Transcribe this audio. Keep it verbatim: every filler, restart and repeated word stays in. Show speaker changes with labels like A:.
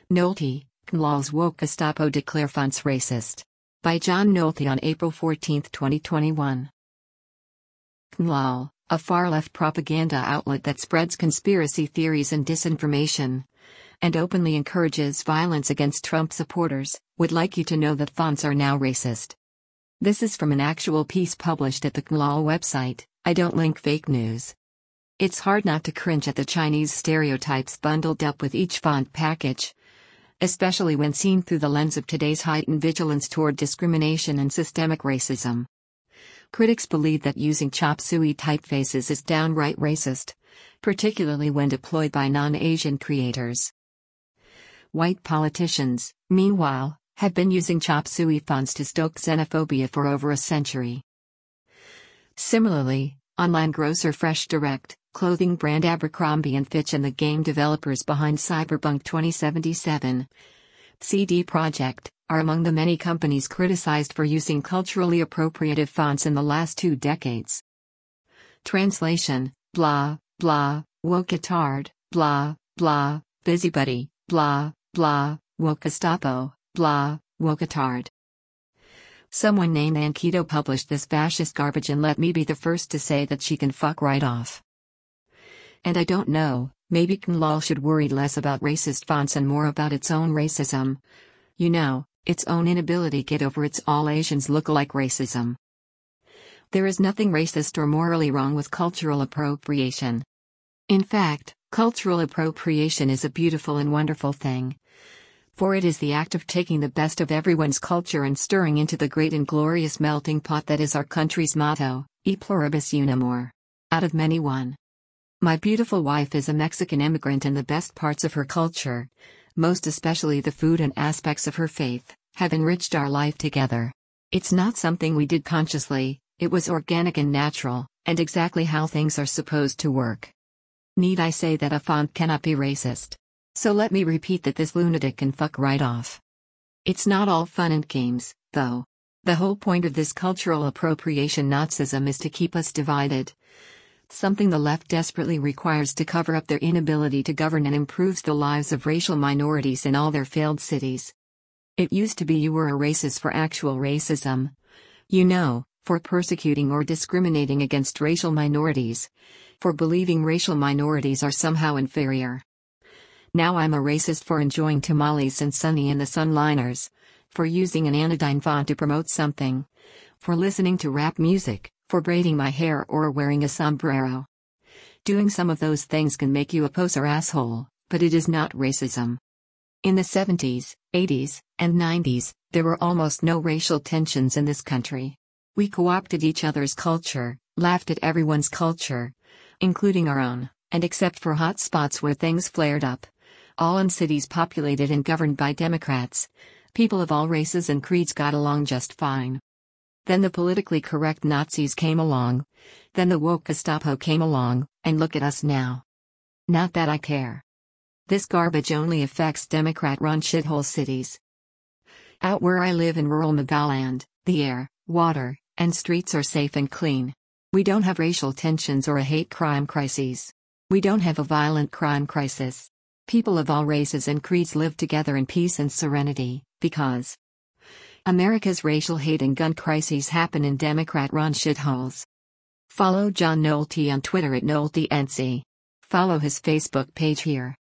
A: Nolte, Knowles woke Gestapo declare fonts racist. By John Nolte on April fourteenth, twenty twenty-one. Knowles, a far-left propaganda outlet that spreads conspiracy theories and disinformation, and openly encourages violence against Trump supporters, would like you to know that fonts are now racist. This is from an actual piece published at the Knowles website. I don't link fake news. It's hard not to cringe at the Chinese stereotypes bundled up with each font package, especially when seen through the lens of today's heightened vigilance toward discrimination and systemic racism. Critics believe that using chop suey typefaces is downright racist, particularly when deployed by non-Asian creators. White politicians, meanwhile, have been using chop suey fonts to stoke xenophobia for over a century. Similarly, online grocer Fresh Direct, clothing brand Abercrombie and Fitch, and the game developers behind Cyberpunk twenty seventy-seven, C D Projekt, are among the many companies criticized for using culturally appropriative fonts in the last two decades. Translation: blah, blah, woketard, blah, blah, busybody, blah, blah, woke Gestapo, blah, woketard. Someone named Ankito published this fascist garbage, and let me be the first to say that she can fuck right off. And I don't know, maybe Knowles should worry less about racist fonts and more about its own racism. You know, its own inability to get over its all Asians look-alike racism. There is nothing racist or morally wrong with cultural appropriation. In fact, cultural appropriation is a beautiful and wonderful thing. For it is the act of taking the best of everyone's culture and stirring into the great and glorious melting pot that is our country's motto, E pluribus unum, out of many one. My beautiful wife is a Mexican immigrant, and the best parts of her culture, most especially the food and aspects of her faith, have enriched our life together. It's not something we did consciously, it was organic and natural, and exactly how things are supposed to work. Need I say that a font cannot be racist? So let me repeat that this lunatic can fuck right off. It's not all fun and games, though. The whole point of this cultural appropriation Nazism is to keep us divided. Something the left desperately requires to cover up their inability to govern and improves the lives of racial minorities in all their failed cities. It used to be you were a racist for actual racism. You know, for persecuting or discriminating against racial minorities. For believing racial minorities are somehow inferior. Now I'm a racist for enjoying tamales and Sunny and the Sunliners, for using an anodyne font to promote something, for listening to rap music, for braiding my hair or wearing a sombrero. Doing some of those things can make you a poser asshole, but it is not racism. In the seventies, eighties, and nineties, there were almost no racial tensions in this country. We co-opted each other's culture, laughed at everyone's culture, including our own, and except for hot spots where things flared up, all in cities populated and governed by Democrats, people of all races and creeds got along just fine. Then the politically correct Nazis came along, then the woke Gestapo came along, and look at us now. Not that I care. This garbage only affects Democrat-run shithole cities. Out where I live in rural Nagaland, the air, water, and streets are safe and clean. We don't have racial tensions or a hate crime crisis. We don't have a violent crime crisis. People of all races and creeds live together in peace and serenity, because America's racial hate and gun crises happen in Democrat-run shitholes. Follow John Nolte on Twitter at NolteNC. Follow his Facebook page here.